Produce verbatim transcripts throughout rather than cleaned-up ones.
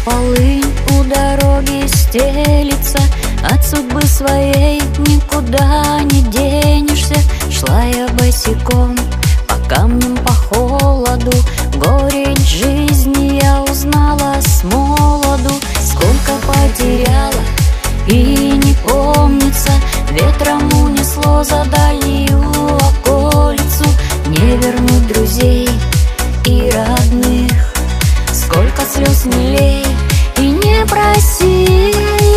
полынь у дороги стелится, от судьбы своей никуда не денешься. Шла я босиком по камням, по холоду, горечь жизни я узнала с молоду. Сколько потеряла и не помнится, ветром унесло за дальнюю околицу. Не вернуть друзей и родных, сколько слез не лей и не проси.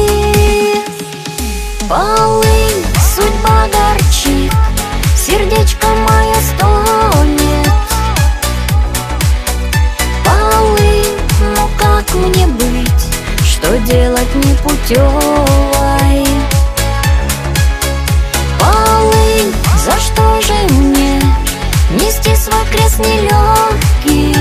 Полынь, судьба горчит, сердечко мое стонет. Полынь, ну как мне быть, что делать непутевой? Полынь, за что же мне нести свой крест нелегкий?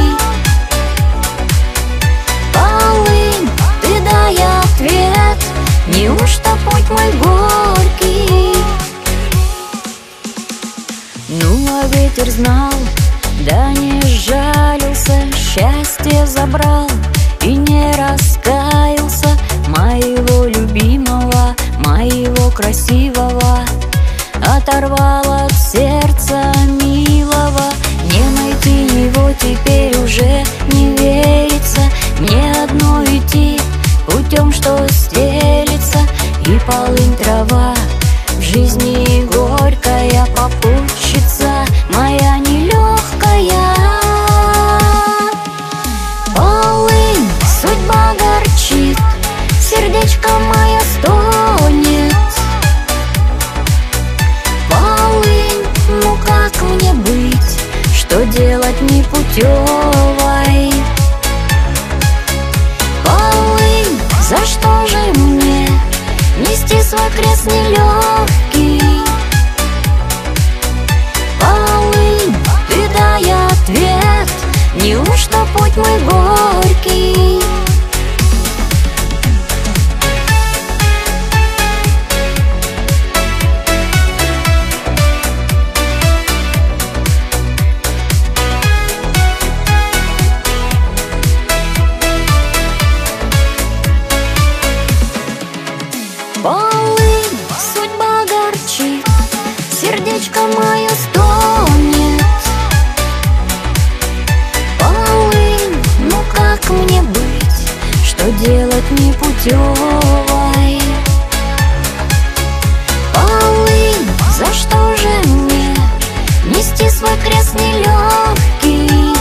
Полынь, ты дай ответ, неужто путь мой горький? Ну а ветер знал, да не жалился, счастье забрал и не раскаялся. Моего любимого, моего красивого оторвал от сердца милого. Не найти его теперь уже не верится, мне одно идти путем, что стелится. И полынь трава в жизни горькая, попутчица моя нелегкая. Полынь, судьба горчит, сердечко мое стонет. Полынь, ну как мне быть, что делать непутевой? Полынь, за что же мне нести свой крест нелегкий? Полынь, ты дай ответ, неужто путь мой горький? Полынь, судьба горчит, сердечко мое стонет. Полынь, ну как мне быть, что делать непутевой? Полынь, за что же мне нести свой крест нелегкий?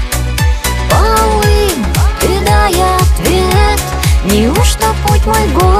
Полынь, ты дай ответ, неужто путь мой горький?